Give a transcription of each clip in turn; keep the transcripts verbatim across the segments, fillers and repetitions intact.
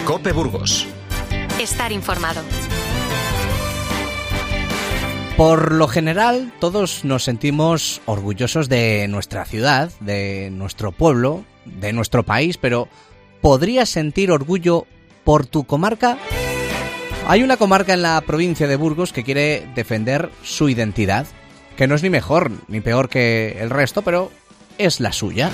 COPE Burgos. Estar informado. Por lo general, todos nos sentimos orgullosos de nuestra ciudad, de nuestro pueblo, de nuestro país, pero ¿podrías sentir orgullo por tu comarca? Hay una comarca en la provincia de Burgos que quiere defender su identidad, que no es ni mejor ni peor que el resto, pero es la suya.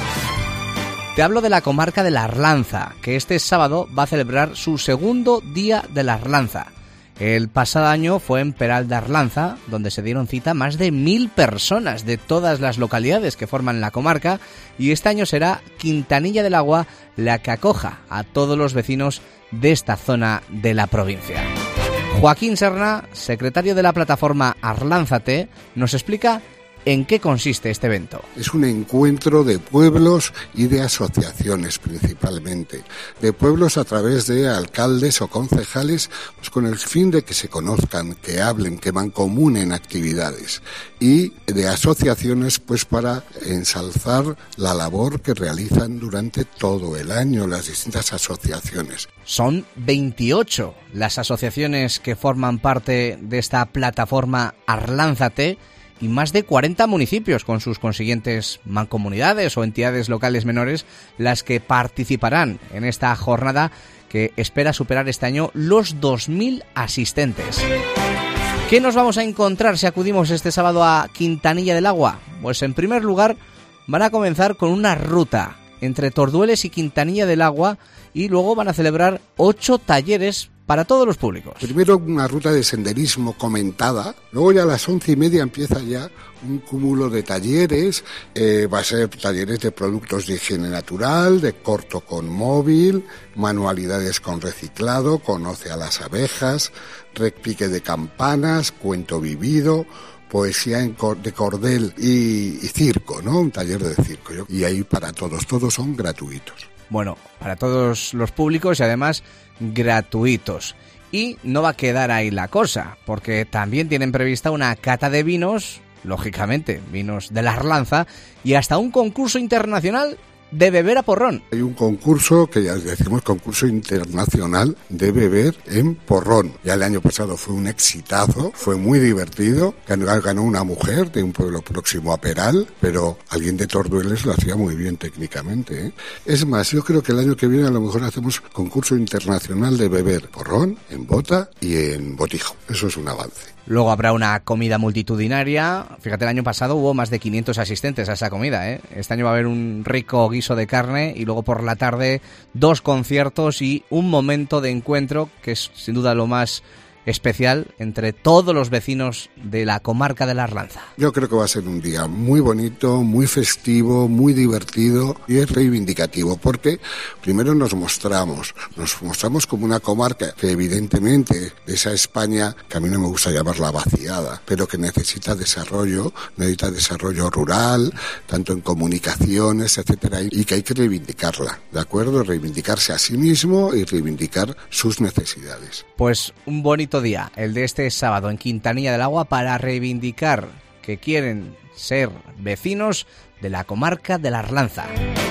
Te hablo de la comarca de la Arlanza, que este sábado va a celebrar su segundo Día de la Arlanza. El pasado año fue en Peral de Arlanza, donde se dieron cita más de mil personas de todas las localidades que forman la comarca, y este año será Quintanilla del Agua la que acoja a todos los vecinos de esta zona de la provincia. Joaquín Serna, secretario de la plataforma Arlánzate, nos explica ¿en qué consiste este evento? Es un encuentro de pueblos y de asociaciones principalmente. De pueblos a través de alcaldes o concejales, pues con el fin de que se conozcan, que hablen, que mancomunen actividades. Y de asociaciones pues para ensalzar la labor que realizan durante todo el año las distintas asociaciones. Son veintiocho las asociaciones que forman parte de esta plataforma Arlánzate, y más de cuarenta municipios con sus consiguientes mancomunidades o entidades locales menores las que participarán en esta jornada que espera superar este año los dos mil asistentes. ¿Qué nos vamos a encontrar si acudimos este sábado a Quintanilla del Agua? Pues en primer lugar van a comenzar con una ruta entre Tordueles y Quintanilla del Agua y luego van a celebrar ocho talleres para todos los públicos. Primero una ruta de senderismo comentada, luego ya a las once y media empieza ya un cúmulo de talleres, eh, va a ser talleres de productos de higiene natural, de corto con móvil, manualidades con reciclado, conoce a las abejas, repique de campanas, cuento vivido, poesía en cor- de cordel y, y circo, ¿no? Un taller de circo. ¿no? Y ahí para todos, todos son gratuitos. Bueno, para todos los públicos y además gratuitos. Y no va a quedar ahí la cosa, porque también tienen prevista una cata de vinos, lógicamente, vinos de la Arlanza, y hasta un concurso internacional de beber a porrón. Hay un concurso que ya decimos concurso internacional de beber en porrón. Ya el año pasado fue un exitazo, fue muy divertido. Ganó, ganó una mujer de un pueblo próximo a Peral, pero alguien de Tordueles lo hacía muy bien técnicamente. ¿eh? Es más, yo creo que el año que viene a lo mejor hacemos concurso internacional de beber porrón en bota y en botijo. Eso es un avance. Luego habrá una comida multitudinaria. Fíjate, el año pasado hubo más de quinientos asistentes a esa comida, ¿eh? Este año va a haber un rico guiso de carne y luego por la tarde dos conciertos y un momento de encuentro que es sin duda lo más especial entre todos los vecinos de la comarca de la Arlanza. Yo creo que va a ser un día muy bonito, muy festivo, muy divertido y es reivindicativo porque primero nos mostramos, nos mostramos como una comarca que evidentemente de esa España, que a mí no me gusta llamarla vaciada, pero que necesita desarrollo, necesita desarrollo rural, tanto en comunicaciones, etcétera, y que hay que reivindicarla, ¿de acuerdo? Reivindicarse a sí mismo y reivindicar sus necesidades. Pues un bonito día, el de este sábado en Quintanilla del Agua, para reivindicar que quieren ser vecinos de la comarca de la Arlanza.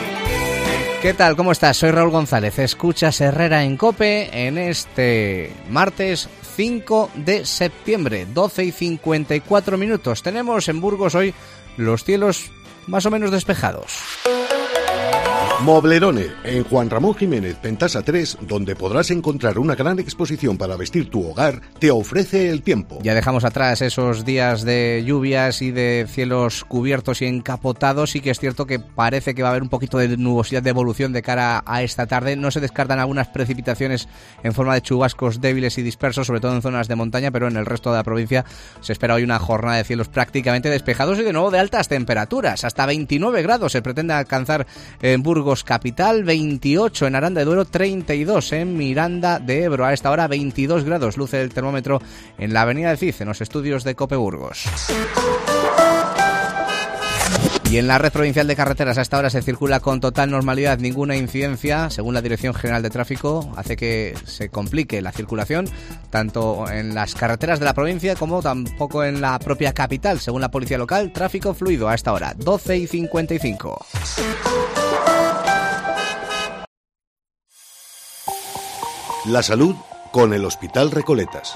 ¿Qué tal? ¿Cómo estás? Soy Raúl González. Escuchas Herrera en COPE en este martes cinco de septiembre, doce y cincuenta y cuatro minutos. Tenemos en Burgos hoy los cielos más o menos despejados. Moblerone, en Juan Ramón Jiménez, Pentasa tres, donde podrás encontrar una gran exposición para vestir tu hogar, te ofrece el tiempo. Ya dejamos atrás esos días de lluvias y de cielos cubiertos y encapotados. Sí que es cierto que parece que va a haber un poquito de nubosidad de evolución de cara a esta tarde. No se descartan algunas precipitaciones en forma de chubascos débiles y dispersos, sobre todo en zonas de montaña, pero en el resto de la provincia se espera hoy una jornada de cielos prácticamente despejados y de nuevo de altas temperaturas. Hasta veintinueve grados se pretende alcanzar en Burgos capital, veintiocho en Aranda de Duero, treinta y dos en Miranda de Ebro. A esta hora veintidós grados luce el termómetro en la avenida del Cid, en los estudios de COPE Burgos. Y en la red provincial de carreteras a esta hora se circula con total normalidad, ninguna incidencia, según la Dirección General de Tráfico, hace que se complique la circulación, tanto en las carreteras de la provincia como tampoco en la propia capital, según la Policía Local. Tráfico fluido a esta hora, doce y cincuenta y cinco. La salud con el Hospital Recoletas.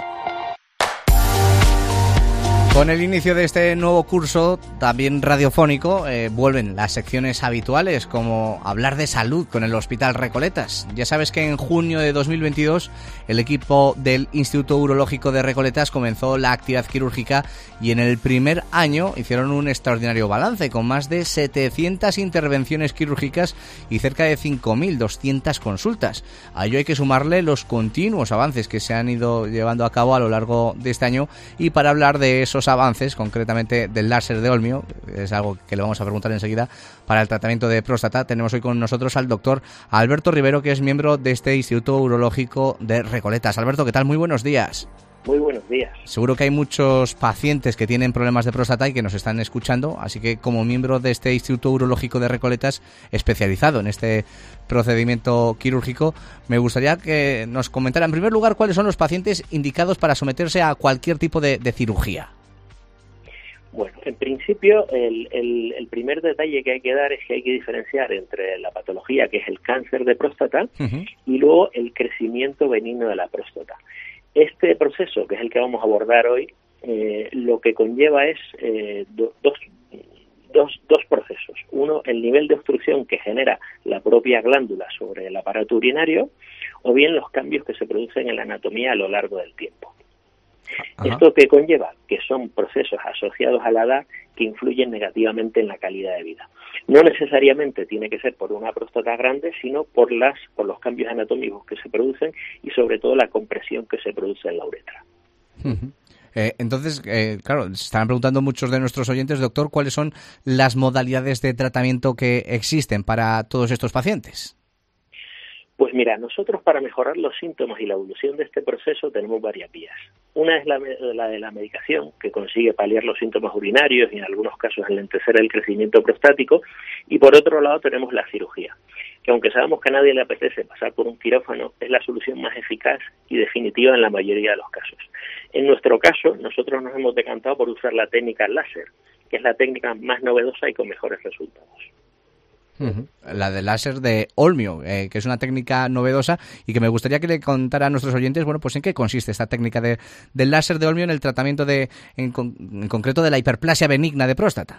Con el inicio de este nuevo curso, también radiofónico, eh, vuelven las secciones habituales, como hablar de salud con el Hospital Recoletas. Ya sabes que en junio de dos mil veintidós el equipo del Instituto Urológico de Recoletas comenzó la actividad quirúrgica y en el primer año hicieron un extraordinario balance, con más de setecientas intervenciones quirúrgicas y cerca de cinco mil doscientas consultas. A ello hay que sumarle los continuos avances que se han ido llevando a cabo a lo largo de este año, y para hablar de esos avances, concretamente del láser de Olmio, es algo que le vamos a preguntar enseguida, para el tratamiento de próstata, tenemos hoy con nosotros al doctor Alberto Rivero, que es miembro de este Instituto Urológico de Recoletas. Alberto, ¿qué tal? Muy buenos días. Muy buenos días. Seguro que hay muchos pacientes que tienen problemas de próstata y que nos están escuchando, así que como miembro de este Instituto Urológico de Recoletas, especializado en este procedimiento quirúrgico, me gustaría que nos comentara en primer lugar cuáles son los pacientes indicados para someterse a cualquier tipo de, de cirugía. Bueno, en principio el, el, el primer detalle que hay que dar es que hay que diferenciar entre la patología, que es el cáncer de próstata, uh-huh. y luego el crecimiento benigno de la próstata. Este proceso, que es el que vamos a abordar hoy, eh, lo que conlleva es eh, do, dos, dos, dos procesos. Uno, el nivel de obstrucción que genera la propia glándula sobre el aparato urinario, o bien los cambios que se producen en la anatomía a lo largo del tiempo. Ajá. ¿Esto qué conlleva? Que son procesos asociados a la edad que influyen negativamente en la calidad de vida. No necesariamente tiene que ser por una próstata grande, sino por las por los cambios anatómicos que se producen y sobre todo la compresión que se produce en la uretra. Uh-huh. Eh, entonces, eh, claro, se estarán preguntando muchos de nuestros oyentes, doctor, ¿cuáles son las modalidades de tratamiento que existen para todos estos pacientes? Pues mira, nosotros para mejorar los síntomas y la evolución de este proceso tenemos varias vías. Una es la, la de la medicación, que consigue paliar los síntomas urinarios y en algunos casos enlentecer el crecimiento prostático, y por otro lado tenemos la cirugía, que aunque sabemos que a nadie le apetece pasar por un quirófano, es la solución más eficaz y definitiva en la mayoría de los casos. En nuestro caso, nosotros nos hemos decantado por usar la técnica láser, que es la técnica más novedosa y con mejores resultados. Uh-huh. La del láser de Olmio, eh, que es una técnica novedosa y que me gustaría que le contara a nuestros oyentes, bueno, pues en qué consiste esta técnica de, del láser de Olmio en el tratamiento de, en, con, en concreto, de la hiperplasia benigna de próstata.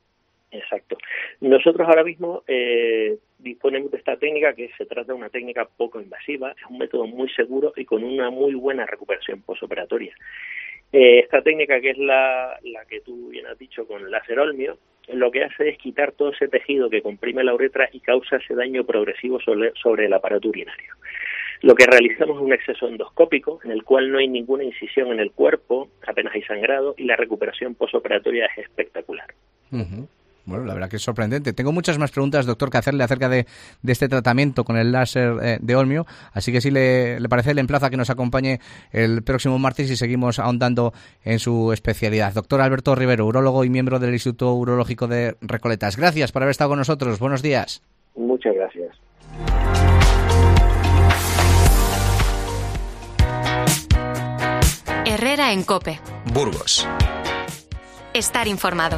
Exacto. Nosotros ahora mismo eh, disponemos de esta técnica, que se trata de una técnica poco invasiva, es un método muy seguro y con una muy buena recuperación posoperatoria. Eh, esta técnica, que es la, la que tú bien has dicho con el láser Olmio, lo que hace es quitar todo ese tejido que comprime la uretra y causa ese daño progresivo sobre, sobre el aparato urinario. Lo que realizamos es un acceso endoscópico, en el cual no hay ninguna incisión en el cuerpo, apenas hay sangrado, y la recuperación posoperatoria es espectacular. Uh-huh. Bueno, la verdad que es sorprendente. Tengo muchas más preguntas, doctor, que hacerle acerca de, de este tratamiento con el láser eh, de Olmio, así que si le, le parece, le emplazo a que nos acompañe el próximo martes y seguimos ahondando en su especialidad. Doctor Alberto Rivero, urólogo y miembro del Instituto Urológico de Recoletas. Gracias por haber estado con nosotros. Buenos días. Muchas gracias. Herrera en COPE. Burgos. Estar informado.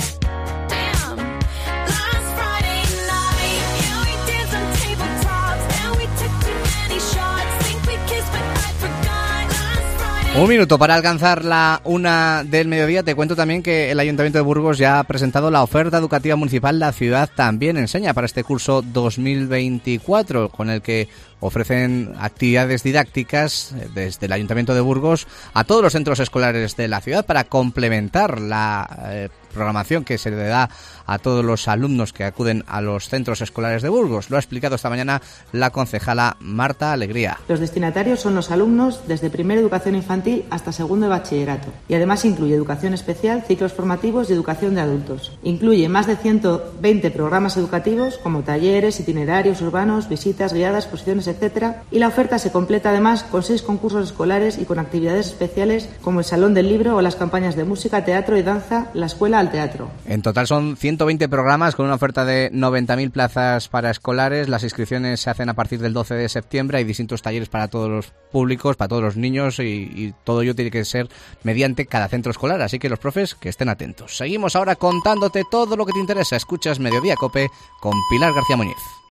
Un minuto para alcanzar la una del mediodía. Te cuento también que el Ayuntamiento de Burgos ya ha presentado la oferta educativa municipal La Ciudad También Enseña para este curso dos mil veinticuatro, con el que ofrecen actividades didácticas desde el Ayuntamiento de Burgos a todos los centros escolares de la ciudad para complementar la eh, programación que se le da a todos los alumnos que acuden a los centros escolares de Burgos. Lo ha explicado esta mañana la concejala Marta Alegría. Los destinatarios son los alumnos desde primera educación infantil hasta segundo de bachillerato, y además incluye educación especial, ciclos formativos y educación de adultos. Incluye más de ciento veinte programas educativos como talleres, itinerarios urbanos, visitas guiadas, exposiciones, etcétera, y la oferta se completa además con seis concursos escolares y con actividades especiales como el Salón del Libro o las campañas de música, teatro y danza, la Escuela al Teatro. En total son ciento veinte programas con una oferta de noventa mil plazas para escolares. Las inscripciones se hacen a partir del doce de septiembre. Hay distintos talleres para todos los públicos, para todos los niños, y, y todo ello tiene que ser mediante cada centro escolar, así que los profes que estén atentos. Seguimos ahora contándote todo lo que te interesa. Escuchas Mediodía COPE con Pilar García Muñiz.